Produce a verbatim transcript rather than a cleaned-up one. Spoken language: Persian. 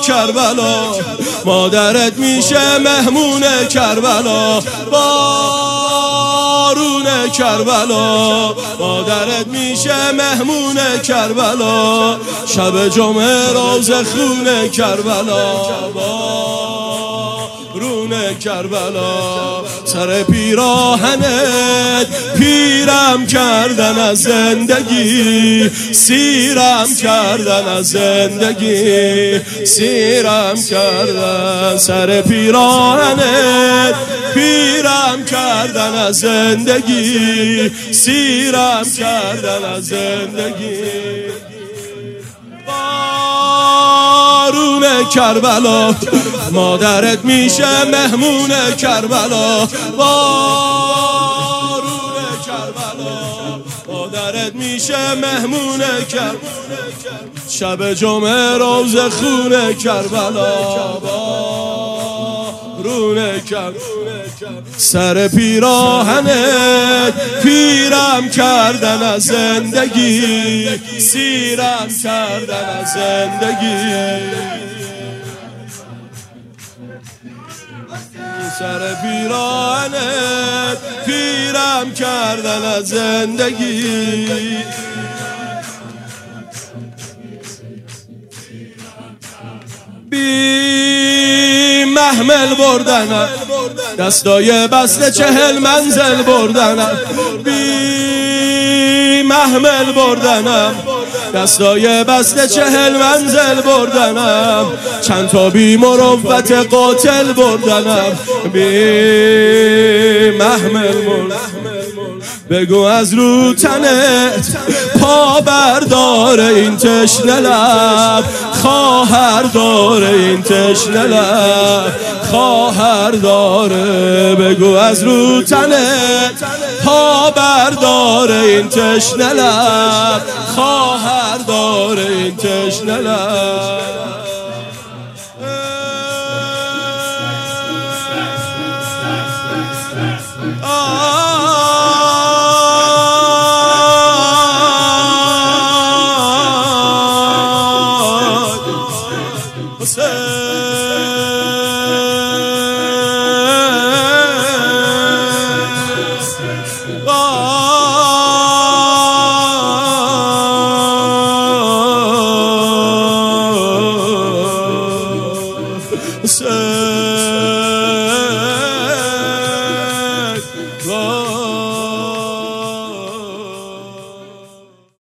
کربلا، مادرت میشه مهمون کربلا. بارون کربلا، مادرت میشه مهمون کربلا. شب جمعه روز خون کربلا، بارون کربلا. سر پیراهنت پیرم کردن از زندگی، سیرم کردن از زندگی، سیرم کردن. سر پیراهنت پیرم کردن از زندگی، سیرم کردن از زندگی. بارون کربلا، مادرت میشه مهمون کربلا. بارون کربلا، مادرت میشه مهمون کربلا. شب جمعه روز خون کربلا، بارون کربلا. سر پیراهنت پیرم کردن از زندگی، سیرم کردن از زندگی. سر پیراهنت پیرم کردن از زندگی. بی محمل بردنم، دستای بسته چهل منزل بردنم. بی محمل بردنم، دستای بسته چهل منزل بردنم. چند تا بی مروت قاتل بردنم. بی محمل بردنم. بگو از رو تنت پا بردار این تشنه لب، خواهر داره این تشنه لب، خواهر داره. بگو از رو تنت پا بردار این تشنه لب، خواهر داره این تشنه لب.